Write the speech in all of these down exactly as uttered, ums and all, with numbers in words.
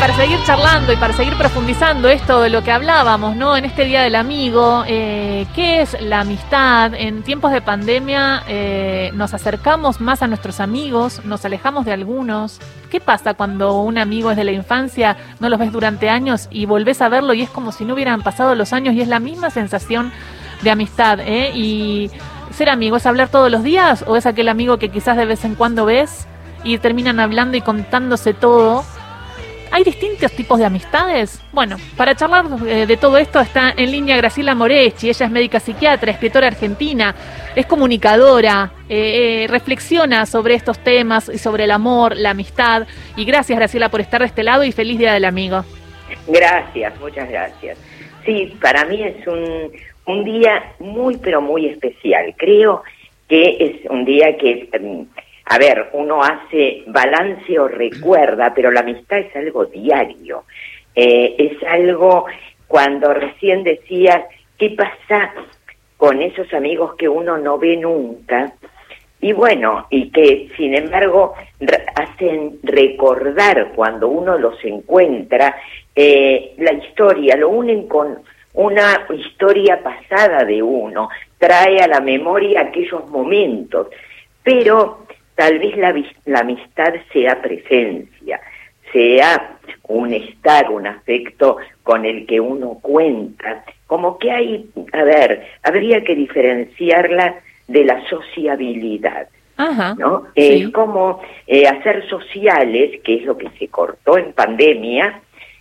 para seguir charlando y para seguir profundizando esto de lo que hablábamos, ¿no? En este Día del Amigo, eh, ¿qué es la amistad? En tiempos de pandemia eh, nos acercamos más a nuestros amigos, nos alejamos de algunos. ¿Qué pasa cuando un amigo es de la infancia, no los ves durante años y volvés a verlo y es como si no hubieran pasado los años y es la misma sensación de amistad, ¿eh? Y ser amigo, ¿es hablar todos los días o es aquel amigo que quizás de vez en cuando ves y terminan hablando y contándose todo? ¿Hay distintos tipos de amistades? Bueno, para charlar eh, de todo esto está en línea Graciela Moreschi. Ella es médica psiquiatra, escritora argentina, es comunicadora, eh, eh, reflexiona sobre estos temas y sobre el amor, la amistad. Y gracias, Graciela, por estar de este lado y feliz Día del Amigo. Gracias, muchas gracias. Sí, para mí es un, un día muy, pero muy especial. Creo que es un día que... Um, A ver, uno hace balance o recuerda, pero la amistad es algo diario. Eh, es algo, cuando recién decías, ¿qué pasa con esos amigos que uno no ve nunca? Y bueno, y que sin embargo re- hacen recordar cuando uno los encuentra, eh, la historia, lo unen con una historia pasada de uno, trae a la memoria aquellos momentos, pero... Tal vez la, la amistad sea presencia, sea un estar, un afecto con el que uno cuenta. Como que hay, a ver, habría que diferenciarla de la sociabilidad. Ajá, ¿no? sí. Es como eh, hacer sociales, que es lo que se cortó en pandemia,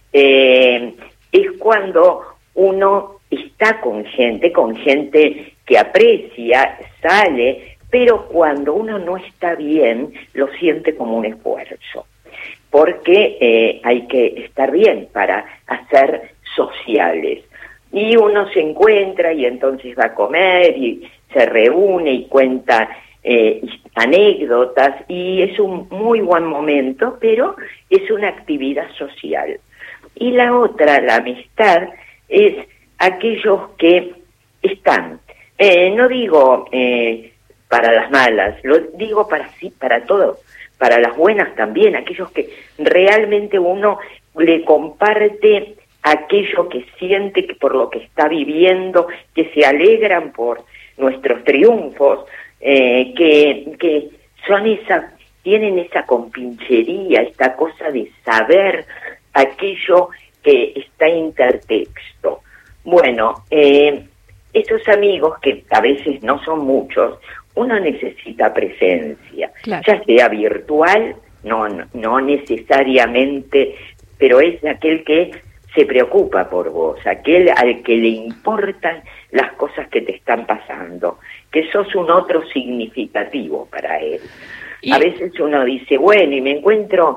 eh, es cuando uno está con gente, con gente que aprecia, sale, pero cuando uno no está bien, lo siente como un esfuerzo, porque eh, hay que estar bien para hacer sociales. Y uno se encuentra y entonces va a comer y se reúne y cuenta eh, anécdotas, y es un muy buen momento, pero es una actividad social. Y la otra, la amistad, es aquellos que están, eh, no digo... Eh, para las malas, lo digo para sí, para todo, para las buenas también, aquellos que realmente uno le comparte aquello que siente, que por lo que está viviendo, que se alegran por nuestros triunfos, eh, que, que son esa, tienen esa compinchería, esta cosa de saber aquello que está intertexto. Bueno, eh, esos amigos, que a veces no son muchos, uno necesita presencia, claro. Ya sea virtual, no, no necesariamente, pero es aquel que se preocupa por vos, aquel al que le importan las cosas que te están pasando, que sos un otro significativo para él. Y... a veces uno dice, bueno, y me encuentro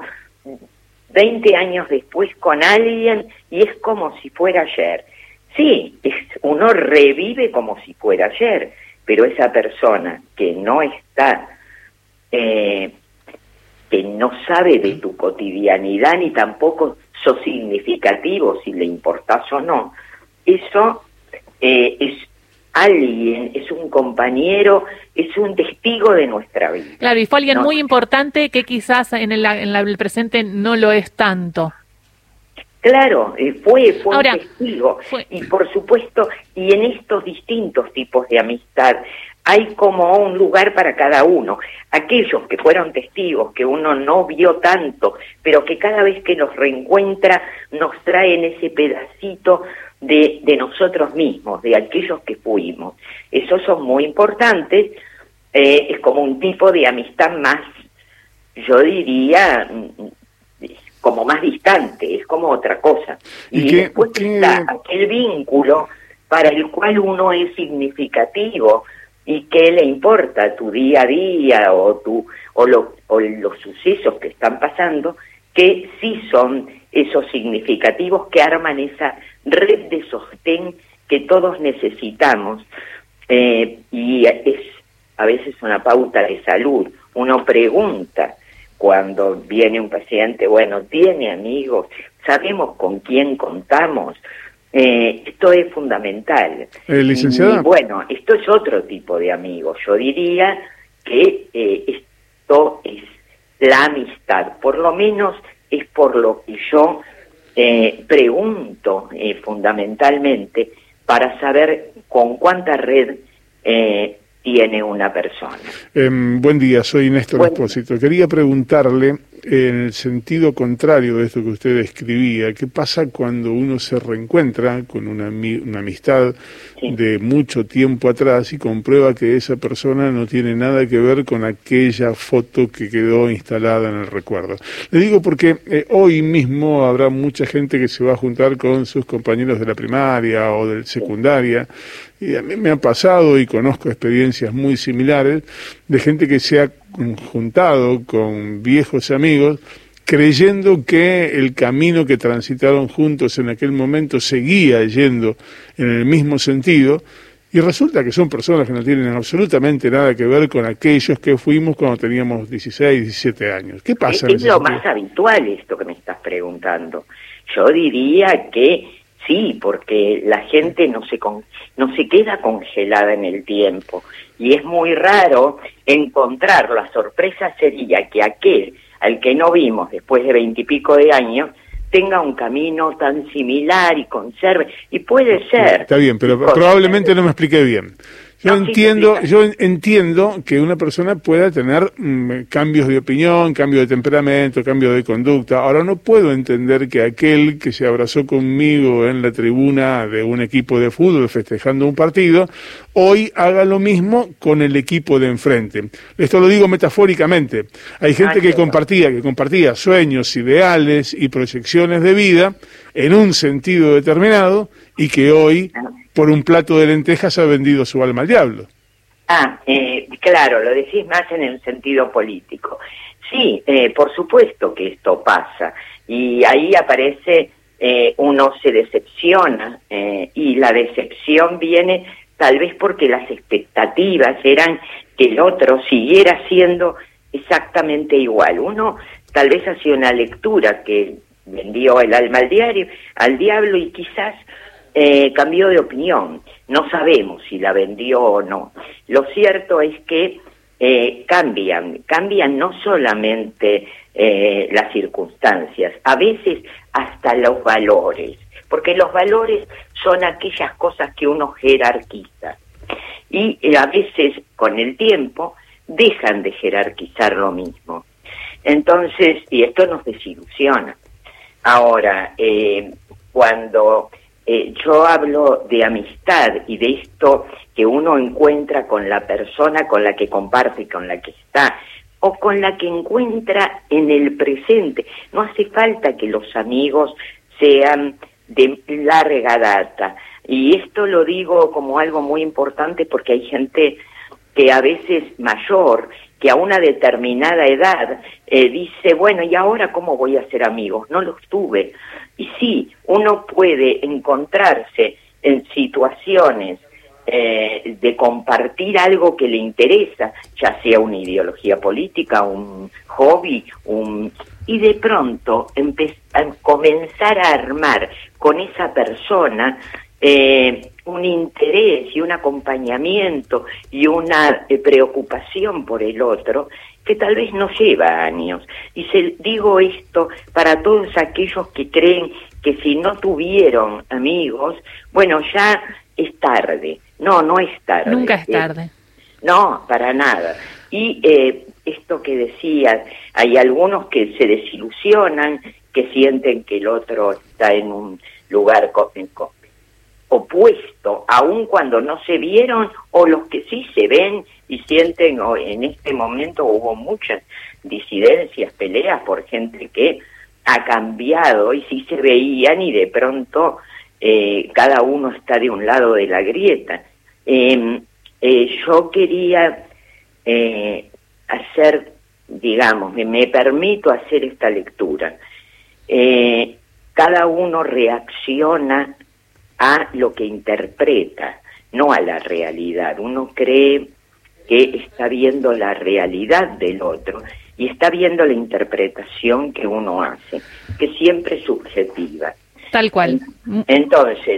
veinte años después con alguien y es como si fuera ayer. Sí, es, uno revive como si fuera ayer, pero esa persona que no está, eh, que no sabe de tu cotidianidad ni tampoco sos significativo si le importás o no, eso eh, es alguien, es un compañero, es un testigo de nuestra vida. Claro, y fue alguien, ¿no?, muy ¿no? importante que quizás en el, en el presente no lo es tanto. Claro, eh, fue, fue Ahora, un testigo, fue... y por supuesto, y en estos distintos tipos de amistad hay como un lugar para cada uno. Aquellos que fueron testigos, que uno no vio tanto, pero que cada vez que nos reencuentra nos traen ese pedacito de, de nosotros mismos, de aquellos que fuimos. Esos son muy importantes, eh, es como un tipo de amistad más, yo diría... como más distante, es como otra cosa. Y, y qué, después qué... está aquel vínculo para el cual uno es significativo y que le importa tu día a día o tu o, lo, o los sucesos que están pasando, que sí son esos significativos que arman esa red de sostén que todos necesitamos. Eh, y es a veces una pauta de salud. Uno pregunta, cuando viene un paciente, bueno, ¿tiene amigos? ¿Sabemos con quién contamos? Eh, esto es fundamental. Eh, licenciada. Y, bueno, esto es otro tipo de amigos. Yo diría que eh, esto es la amistad, por lo menos es por lo que yo eh, pregunto eh, fundamentalmente para saber con cuánta red eh, tiene una persona. Eh, buen día, soy Néstor buen... Espósito. Quería preguntarle, en el sentido contrario de esto que usted describía, ¿qué pasa cuando uno se reencuentra con una, una amistad sí. de mucho tiempo atrás y comprueba que esa persona no tiene nada que ver con aquella foto que quedó instalada en el recuerdo? Le digo porque eh, hoy mismo habrá mucha gente que se va a juntar con sus compañeros de la primaria o de secundaria, y a mí me ha pasado y conozco experiencias muy similares de gente que se ha juntado con viejos amigos creyendo que el camino que transitaron juntos en aquel momento seguía yendo en el mismo sentido, y resulta que son personas que no tienen absolutamente nada que ver con aquellos que fuimos cuando teníamos dieciséis, diecisiete años. ¿Qué pasa? Es, es lo más habitual esto que me estás preguntando. Yo diría que sí, porque la gente no se con, no se queda congelada en el tiempo, y es muy raro encontrar. La sorpresa sería que aquel al que no vimos después de veintipico de años tenga un camino tan similar y conserve, y puede ser. Está bien, pero probablemente no me expliqué bien. Yo no, entiendo, sí yo entiendo que una persona pueda tener mmm, cambios de opinión, cambio de temperamento, cambio de conducta. Ahora, no puedo entender que aquel que se abrazó conmigo en la tribuna de un equipo de fútbol festejando un partido, hoy haga lo mismo con el equipo de enfrente. Esto lo digo metafóricamente. Hay gente que compartía, que compartía sueños, ideales y proyecciones de vida en un sentido determinado, y que hoy, por un plato de lentejas, ha vendido su alma al diablo. Ah, eh, claro, lo decís más en el sentido político. Sí, eh, por supuesto que esto pasa, y ahí aparece, eh, uno se decepciona, eh, y la decepción viene tal vez porque las expectativas eran que el otro siguiera siendo exactamente igual. Uno tal vez hacía una lectura que vendió el alma al diario, al diablo, y quizás eh, cambió de opinión. No sabemos si la vendió o no. Lo cierto es que eh, cambian, cambian no solamente eh, las circunstancias, a veces hasta los valores, porque los valores son aquellas cosas que uno jerarquiza, y eh, a veces con el tiempo dejan de jerarquizar lo mismo. Entonces, y esto nos desilusiona. Ahora, eh, cuando eh, yo hablo de amistad y de esto que uno encuentra con la persona con la que comparte, con la que está, o con la que encuentra en el presente, no hace falta que los amigos sean de larga data. Y esto lo digo como algo muy importante porque hay gente que a veces mayor, que a una determinada edad eh, dice, bueno, ¿y ahora cómo voy a ser amigos? No los tuve. Y sí, uno puede encontrarse en situaciones eh, de compartir algo que le interesa, ya sea una ideología política, un hobby, un y de pronto empezar, comenzar a armar con esa persona eh, un interés y un acompañamiento y una eh, preocupación por el otro que tal vez no lleva años. Y se, digo esto para todos aquellos que creen que si no tuvieron amigos, bueno, ya es tarde. No, no es tarde. Nunca es tarde. Eh, no, para nada. Y eh, esto que decías, hay algunos que se desilusionan, que sienten que el otro está en un lugar cósmico opuesto, aun cuando no se vieron, o los que sí se ven y sienten, oh, en este momento hubo muchas disidencias, peleas por gente que ha cambiado y sí se veían y de pronto eh, cada uno está de un lado de la grieta. Eh, eh, yo quería eh, hacer, digamos, me, me permito hacer esta lectura. Eh, cada uno reacciona a lo que interpreta, no a la realidad. Uno cree que está viendo la realidad del otro y está viendo la interpretación que uno hace, que siempre es subjetiva. Tal cual. Entonces,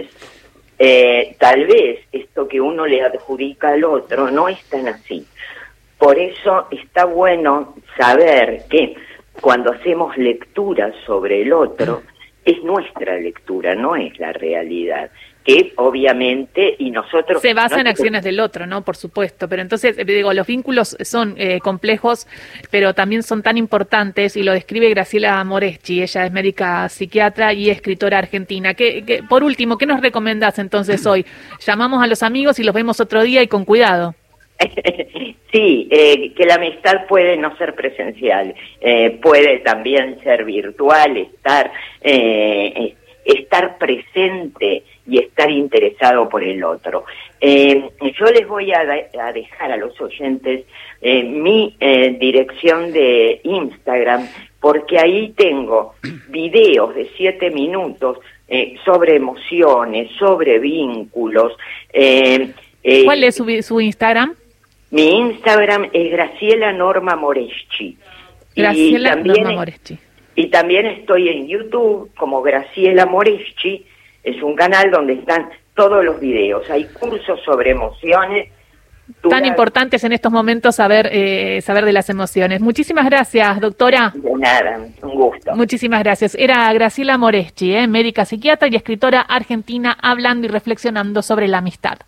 eh, tal vez esto que uno le adjudica al otro no es tan así. Por eso está bueno saber que cuando hacemos lecturas sobre el otro, es nuestra lectura, no es la realidad. Que obviamente, y nosotros... Se basa no en acciones del otro, ¿no? Por supuesto, pero entonces, digo, los vínculos son eh, complejos, pero también son tan importantes, y lo describe Graciela Moreschi, ella es médica psiquiatra y escritora argentina. ¿Qué, qué, por último, ¿qué nos recomendás entonces hoy? Llamamos a los amigos y los vemos otro día y con cuidado. Sí, eh, que la amistad puede no ser presencial, eh, puede también ser virtual, estar... Eh, estar presente y estar interesado por el otro. Eh, yo les voy a, de, a dejar a los oyentes eh, mi eh, dirección de Instagram, porque ahí tengo videos de siete minutos eh, sobre emociones, sobre vínculos. Eh, eh, ¿Cuál es su, su Instagram? Mi Instagram es Graciela Norma Moreschi. Graciela y también Norma Moreschi. Y también estoy en YouTube como Graciela Moreschi, es un canal donde están todos los videos, hay cursos sobre emociones. Tan importantes en estos momentos saber eh, saber de las emociones. Muchísimas gracias, doctora. De nada, un gusto. Muchísimas gracias. Era Graciela Moreschi, eh, médica psiquiatra y escritora argentina, hablando y reflexionando sobre la amistad.